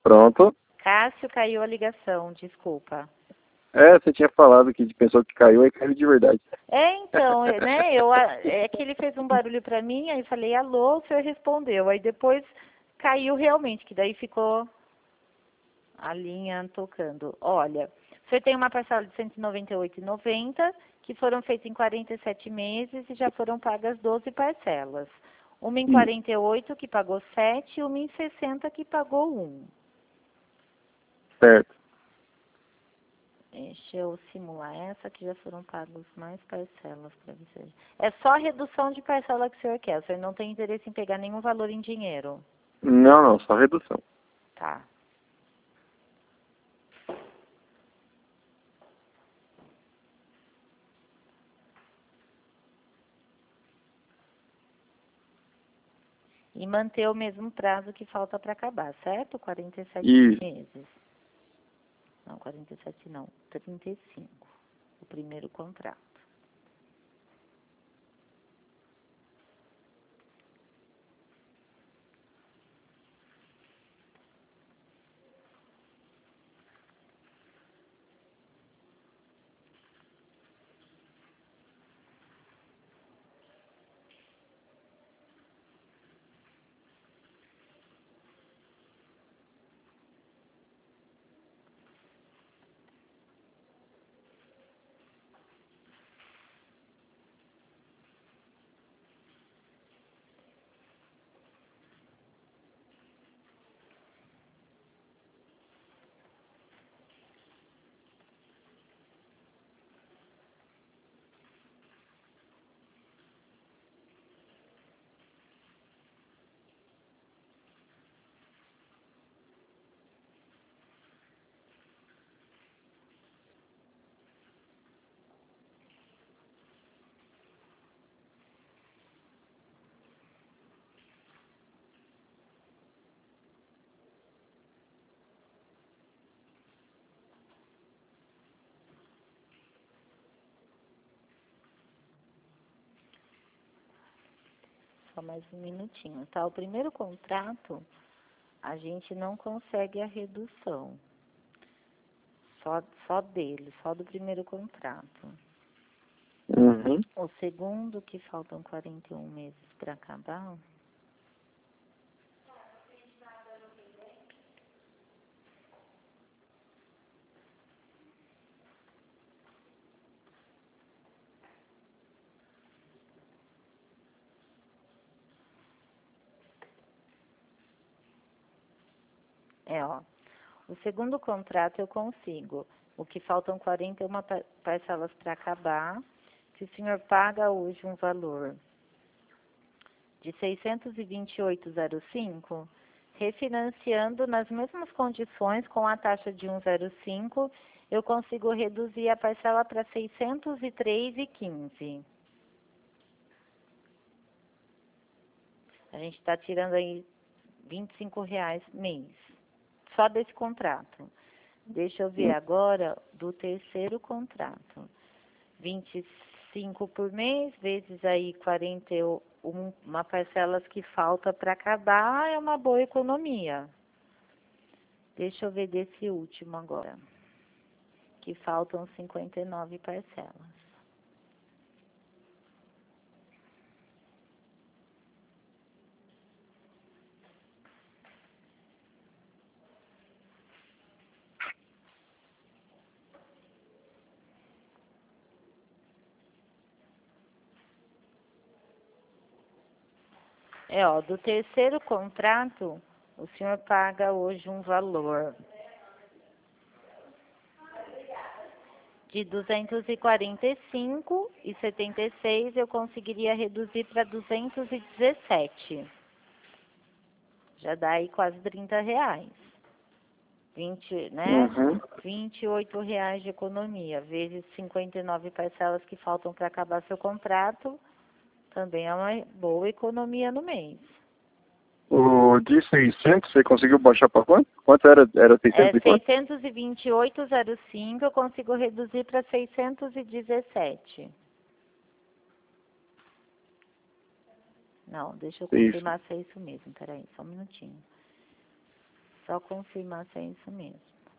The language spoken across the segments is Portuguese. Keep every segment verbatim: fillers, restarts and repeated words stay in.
Pronto. Cássio, caiu a ligação, desculpa. É, você tinha falado que pensou que caiu, aí caiu de verdade. É, então, né, eu, é que ele fez um barulho pra mim, aí falei, alô, o senhor respondeu. Aí depois caiu realmente, que daí ficou a linha tocando. Olha, o senhor tem uma parcela de cento e noventa e oito reais e noventa centavos, que foram feitas em quarenta e sete meses e já foram pagas doze parcelas. Uma em quarenta e oito, que pagou sete, e uma em sessenta, que pagou um. Certo. Deixa eu simular essa, que já foram pagos mais parcelas para você. É só a redução de parcela que o senhor quer. O senhor não tem interesse em pegar nenhum valor em dinheiro. Não, não, só redução. Tá. E manter o mesmo prazo que falta para acabar, certo? quarenta e sete Isso. meses. Não, quarenta e sete não. trinta e cinco. O primeiro contrato. Só mais um minutinho, tá? O primeiro contrato, a gente não consegue a redução. Só, só dele, só do primeiro contrato. Uhum. O segundo, que faltam quarenta e um meses para acabar. É, ó. O segundo contrato eu consigo. O que faltam quarenta e uma pa- parcelas para acabar. Se o senhor paga hoje um valor de seiscentos e vinte e oito reais e cinco, refinanciando nas mesmas condições com a taxa de um vírgula zero cinco, eu consigo reduzir a parcela para seiscentos e três reais e quinze. A gente está tirando aí vinte e cinco reais mês, só desse contrato. Deixa eu ver agora do terceiro contrato. vinte e cinco por mês, vezes aí quarenta e um, uma parcelas que falta para acabar, é uma boa economia. Deixa eu ver desse último agora, que faltam cinquenta e nove parcelas. É, ó, do terceiro contrato, o senhor paga hoje um valor de duzentos e quarenta e cinco reais e setenta e seis centavos, eu conseguiria reduzir para duzentos e dezessete. Já dá aí quase trinta reais. vinte, né? Uhum. vinte e oito reais de economia, vezes cinquenta e nove parcelas que faltam para acabar seu contrato, também é uma boa economia no mês. O de seiscentos, você conseguiu baixar para quanto? Quanto era? Era É seiscentos e quanto? seiscentos e vinte e oito reais e zero cinco, eu consigo reduzir para seiscentos e dezessete. Não, deixa eu Isso. confirmar se é isso mesmo, peraí, só um minutinho. só confirmar se é isso mesmo.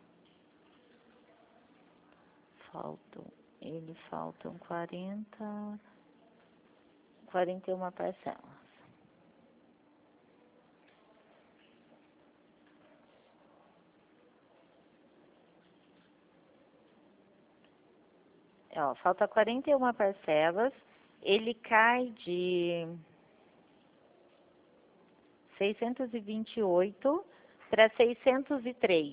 Faltam, eles faltam quarenta, quarenta e uma parcelas. Ó, falta quarenta e uma parcelas, ele cai de seiscentos e vinte e oito para seiscentos e três.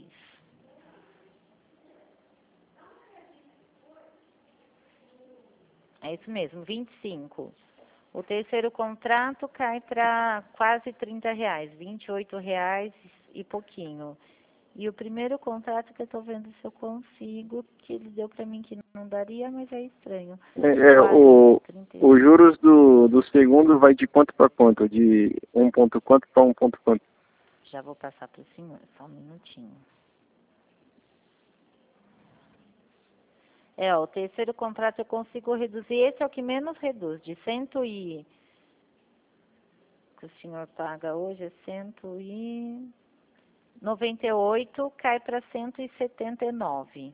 É isso mesmo, vinte e cinco. O terceiro contrato cai para quase trinta reais, vinte e oito reais e pouquinho. E o primeiro contrato que eu estou vendo se eu consigo, que ele deu para mim que não daria, mas é estranho. É, é, o, trinta. os juros do, do segundo vai de quanto para quanto? De um ponto quanto para um ponto quanto? Já vou passar para o senhor, só um minutinho. É, ó, o terceiro contrato eu consigo reduzir, esse é o que menos reduz, de cento e... que o senhor paga hoje é cento e noventa e oito, cai para cento e setenta e nove.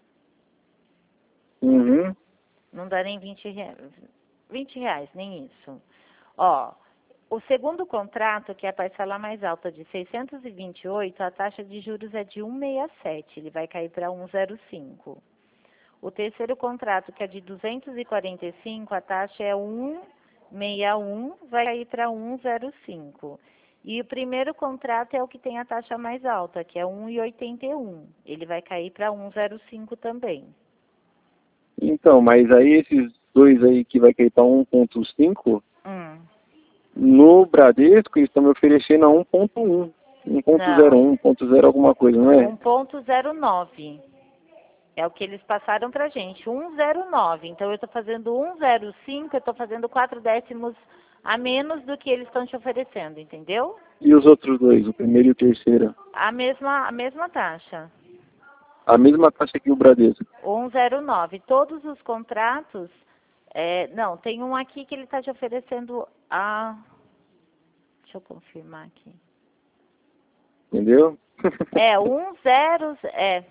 Uhum. Não dá nem vinte reais, vinte reais, nem isso. Ó, o segundo contrato, que é a parcela mais alta de seiscentos e vinte e oito, a taxa de juros é de cento e sessenta e sete, ele vai cair para cento e zero cinco. O terceiro contrato, que é de duzentos e quarenta e cinco, a taxa é cento e sessenta e um, vai cair para cento e zero cinco. E o primeiro contrato é o que tem a taxa mais alta, que é cento e oitenta e um. Ele vai cair para cento e zero cinco também. Então, mas aí esses dois aí que vai cair para um ponto cinco, Hum. no Bradesco eles estão me oferecendo a um ponto um, um ponto zero um, um ponto zero alguma coisa, não é? um ponto zero nove. É o que eles passaram pra gente, cento e nove. Então, eu estou fazendo cento e zero cinco, eu estou fazendo quatro décimos a menos do que eles estão te oferecendo, entendeu? E os outros dois, o primeiro e o terceiro? A mesma, a mesma taxa, A mesma taxa que o Bradesco. cento e zero nove. Todos os contratos, é, não, tem um aqui que ele está te oferecendo a... Deixa eu confirmar aqui. Entendeu? É, cento, é...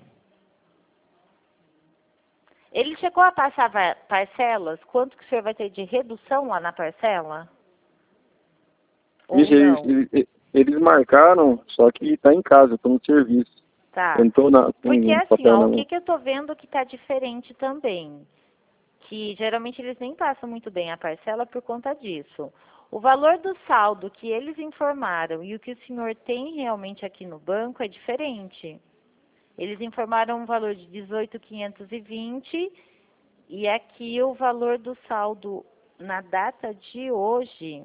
Ele chegou a passar va- parcelas? Quanto que o senhor vai ter de redução lá na parcela? Ou Vixe, eles, não? eles, eles marcaram, só que tá em casa, tô no serviço. Tá. Eu não tô na, com Porque o assim, papel ó, na o mão. que que eu tô vendo que tá diferente também? Que geralmente eles nem passam muito bem a parcela por conta disso. O valor do saldo que eles informaram e o que o senhor tem realmente aqui no banco é diferente. Eles informaram um valor de dezoito mil quinhentos e vinte e aqui o valor do saldo na data de hoje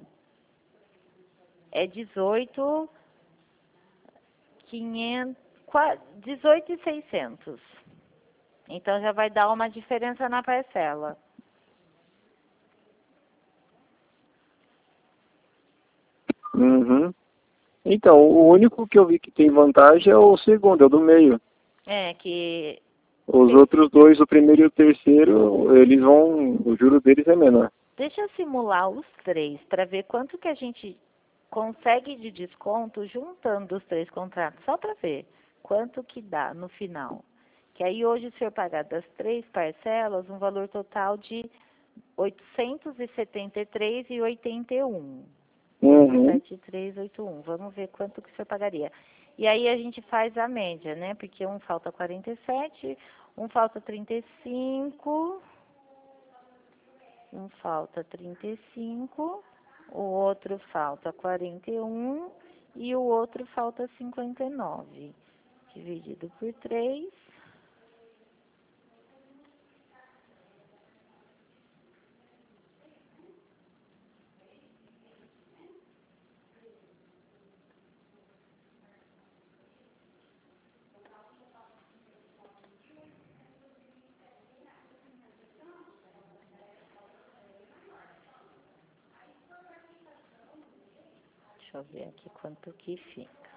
é dezoito mil quinhentos, dezoito mil e seiscentos. Então já vai dar uma diferença na parcela. Uhum. Então, o único que eu vi que tem vantagem é o segundo, é o do meio. É que Os outros dois, o primeiro e o terceiro, eles vão, o juro deles é menor. deixa eu simular os três para ver quanto que a gente consegue de desconto juntando os três contratos, só para ver quanto que dá no final. Que aí hoje o senhor pagar das três parcelas um valor total de oitocentos e setenta e três reais e oitenta e um. Uhum. sete mil trezentos e oitenta e um. Vamos ver quanto que o senhor pagaria. E aí a gente faz a média, né? Porque um falta quarenta e sete, um falta trinta e cinco, um falta trinta e cinco, o outro falta quarenta e um e o outro falta cinquenta e nove. Dividido por três. Deixa eu ver aqui quanto que fica.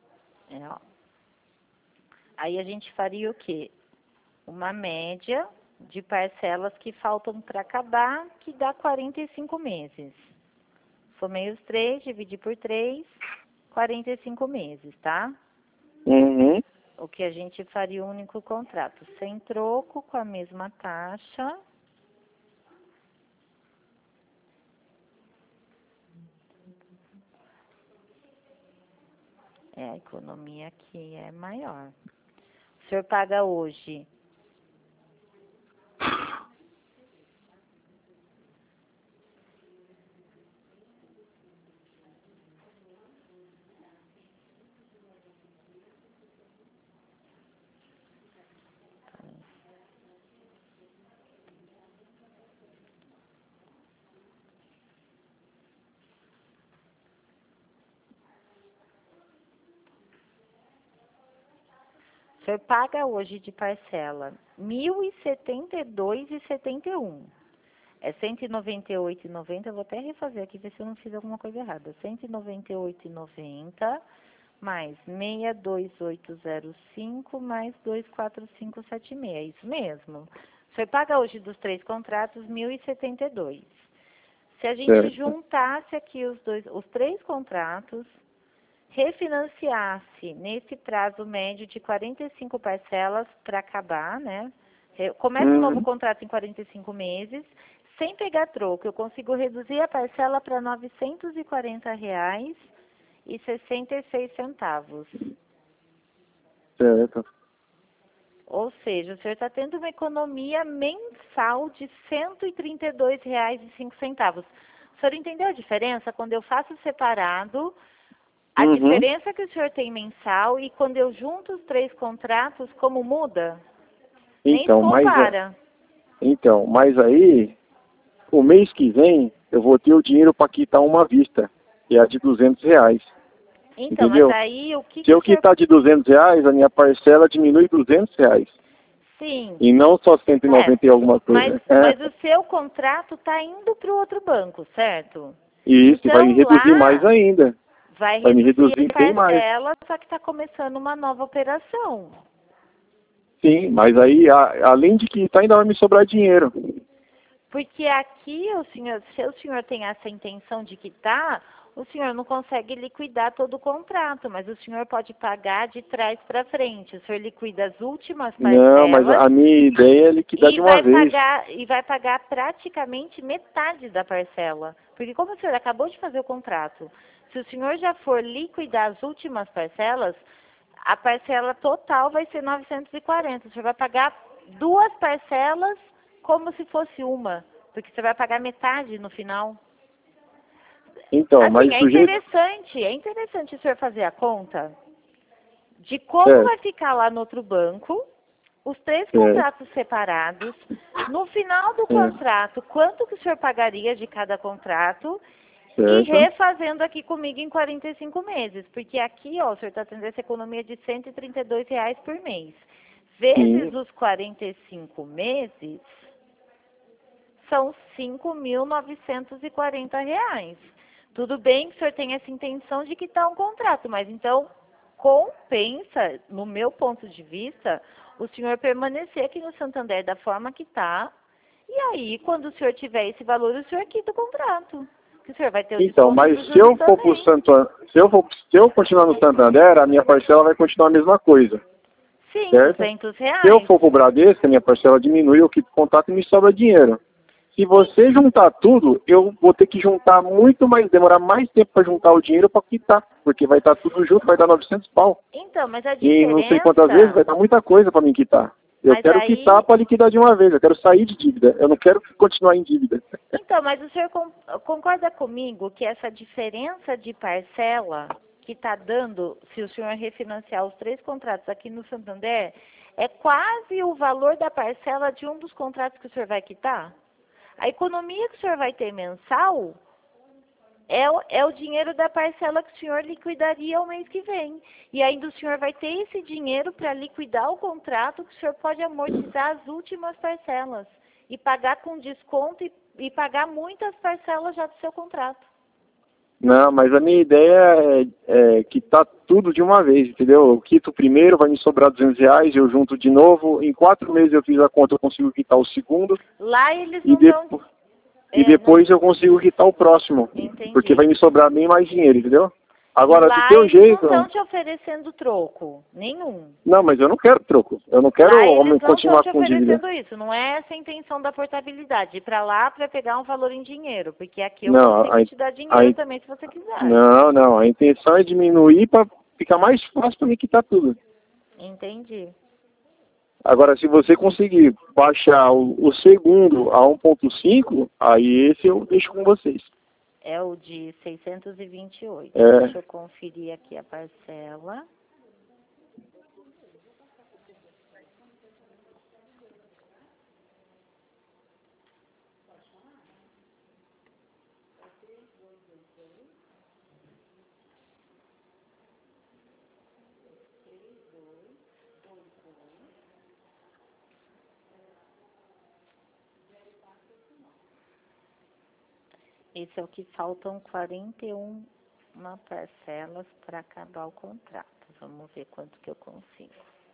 É, ó. Aí a gente faria o quê? Uma média de parcelas que faltam para acabar, que dá quarenta e cinco meses. Somei os três, dividi por três, quarenta e cinco meses, tá? Uhum. O que a gente faria o único contrato, sem troco, com a mesma taxa. É, a economia aqui é maior. O senhor paga hoje O senhor paga hoje de parcela mil e setenta e dois reais e setenta e um. É cento e noventa e oito reais e noventa centavos. Eu vou até refazer aqui, ver se eu não fiz alguma coisa errada. cento e noventa e oito reais e noventa centavos mais seis mil dois oito zero cinco mais dois quatro cinco sete seis. É isso mesmo. O senhor paga hoje dos três contratos mil e setenta e dois reais. Se a gente Certo. juntasse aqui os dois, os três contratos, refinanciasse nesse prazo médio de quarenta e cinco parcelas para acabar, né? Começa um novo Uhum. contrato em quarenta e cinco meses, sem pegar troco. Eu consigo reduzir a parcela para novecentos e quarenta reais e sessenta e seis centavos. Certo. Ou seja, o senhor está tendo uma economia mensal de cento e trinta e dois reais e cinco centavos. O senhor entendeu a diferença? Quando eu faço separado, a Uhum. diferença que o senhor tem mensal e quando eu junto os três contratos, como muda? Então, Nem se mas, compara. então, mas aí, o mês que vem, eu vou ter o dinheiro para quitar uma vista, que é a de duzentos reais. Então, Entendeu? mas aí o que, Se que eu o senhor... quitar de duzentos reais, a minha parcela diminui duzentos reais. Sim. E não só cento e noventa É, e alguma mas, coisa. É. mas o seu contrato está indo para o outro banco, certo? E isso vai Então reduzir lá mais ainda. vai Vai me reduzir reduzir a bem mais. parcela, só que está começando uma nova operação. Sim, mas aí, a, além de quitar, ainda vai me sobrar dinheiro. Porque aqui, o senhor, se o senhor tem essa intenção de quitar, o senhor não consegue liquidar todo o contrato, mas o senhor pode pagar de trás para frente. O senhor liquida as últimas Não, mas parcelas a minha ideia é liquidar e de uma vai vez. pagar e vai pagar praticamente metade da parcela. Porque como o senhor acabou de fazer o contrato, se o senhor já for liquidar as últimas parcelas, a parcela total vai ser novecentos e quarenta. O senhor vai pagar duas parcelas como se fosse uma, porque você vai pagar metade no final. Então, Assim, mas é do jeito... interessante, é interessante o senhor fazer a conta de como Certo, vai ficar lá no outro banco, os três certo, contratos separados, no final do certo, contrato, quanto que o senhor pagaria de cada contrato, e certo. refazendo aqui comigo em quarenta e cinco meses, porque aqui, ó, o senhor está tendo essa economia de cento e trinta e dois reais por mês. Vezes Sim. os quarenta e cinco meses, são cinco mil novecentos e quarenta reais. Tudo bem que o senhor tem essa intenção de quitar um contrato, mas então compensa, no meu ponto de vista, o senhor permanecer aqui no Santander da forma que está, e aí, quando o senhor tiver esse valor, o senhor quita o contrato. Que o senhor vai ter o Então, desconto mas dos se juros eu for pro também. Santander, se eu for, se eu continuar no Santander, a minha parcela vai continuar a mesma coisa, Sim, certo? duzentos Se eu reais. for pro Bradesco, a minha parcela diminui, eu quito o contrato e me sobra dinheiro. Se você juntar tudo, eu vou ter que juntar muito mais, demorar mais tempo para juntar o dinheiro para quitar, porque vai estar tudo junto, vai dar novecentos pau. Então, mas a E não sei quantas vezes, diferença... vai dar muita coisa para me quitar. Eu Mas quero quitar aí... para liquidar de uma vez, eu quero sair de dívida, eu não quero continuar em dívida. Então, mas o senhor con- concorda comigo que essa diferença de parcela que está dando, se o senhor refinanciar os três contratos aqui no Santander, é quase o valor da parcela de um dos contratos que o senhor vai quitar? A economia que o senhor vai ter mensal é o, é o dinheiro da parcela que o senhor liquidaria o mês que vem. E ainda o senhor vai ter esse dinheiro para liquidar o contrato que o senhor pode amortizar as últimas parcelas e pagar com desconto e, e pagar muitas parcelas já do seu contrato. Não, mas a minha ideia é, é quitar tudo de uma vez, entendeu? Eu quito o primeiro, vai me sobrar duzentos reais, eu junto de novo. Em quatro meses eu fiz a conta, eu consigo quitar o segundo. Lá eles E, não de, dão... e É, depois não... eu consigo quitar o próximo. Entendi. Porque vai me sobrar bem mais dinheiro, entendeu? E Agora, do lá teu eles não jeito... estão te oferecendo troco, nenhum. Não, mas eu não quero troco. Eu não quero Lá eles não estão continuar te com dívida. oferecendo isso, não é essa a intenção da portabilidade, ir para lá para pegar um valor em dinheiro, porque aqui eu Não, consigo a, te dar a, dinheiro também se você quiser. não, não. A intenção é diminuir para ficar mais fácil para me quitar tudo. Entendi. Agora, se você conseguir baixar o, o segundo a um ponto cinco, aí esse eu deixo com vocês. É o de seiscentos e vinte e oito. É. Deixa eu conferir aqui a parcela. Esse é o que faltam quarenta e uma parcelas para acabar o contrato. Vamos ver quanto que eu consigo.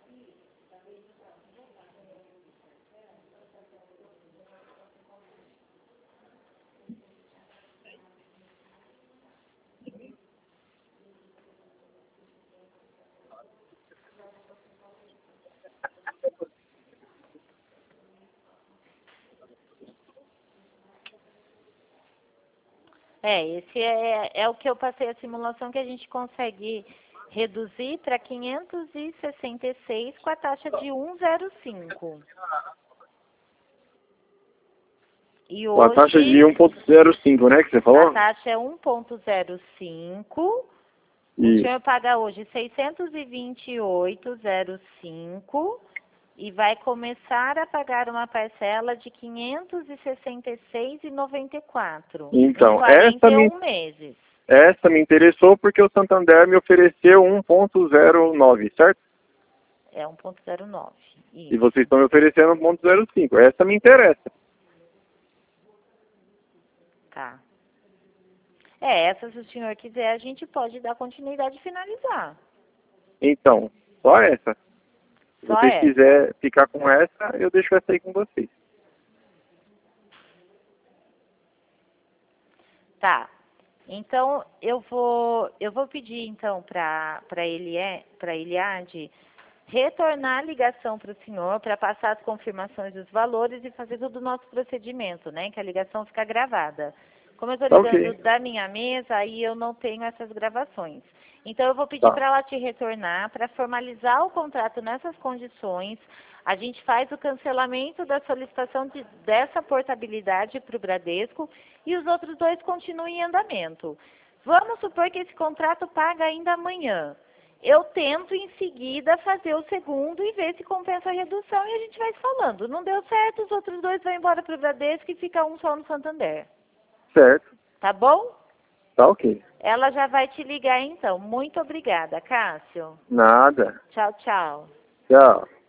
É, esse é, é o que eu passei a simulação que a gente consegue reduzir para quinhentos e sessenta e seis com a taxa de um vírgula zero cinco. E Com a taxa de hoje um ponto zero cinco, né, que você falou? a taxa é um vírgula zero cinco. O Isso. senhor paga hoje seiscentos e vinte e oito vírgula zero cinco e vai começar a pagar uma parcela de quinhentos e sessenta e seis vírgula noventa e quatro Então, em quarenta essa e me, um meses. essa me interessou porque o Santander me ofereceu um ponto zero nove, certo? É um vírgula zero nove. E vocês estão me oferecendo um ponto zero cinco. Essa me interessa. Tá. É, essa, se o senhor quiser, a gente pode dar continuidade e finalizar. Então, só essa. Se Só vocês essa. quiserem ficar com essa, eu deixo essa aí com vocês. Tá. Então, eu vou, eu vou pedir, então, para para ele, para Eliade retornar a ligação para o senhor, para passar as confirmações dos valores e fazer todo o nosso procedimento, né? Que a ligação fica gravada. Como eu estou Tá ligando ok. da minha mesa, aí eu não tenho essas gravações. Então, eu vou pedir Tá. para ela te retornar, para formalizar o contrato nessas condições. A gente faz o cancelamento da solicitação de, dessa portabilidade para o Bradesco e os outros dois continuam em andamento. Vamos supor que esse contrato paga ainda amanhã. Eu tento em seguida fazer o segundo e ver se compensa a redução e a gente vai falando. Não deu certo, os outros dois vão embora para o Bradesco e fica um só no Santander. Certo. Tá bom? Tá ok. Ela já vai te ligar então. Muito obrigada, Cássio. Nada. Tchau, tchau. Tchau.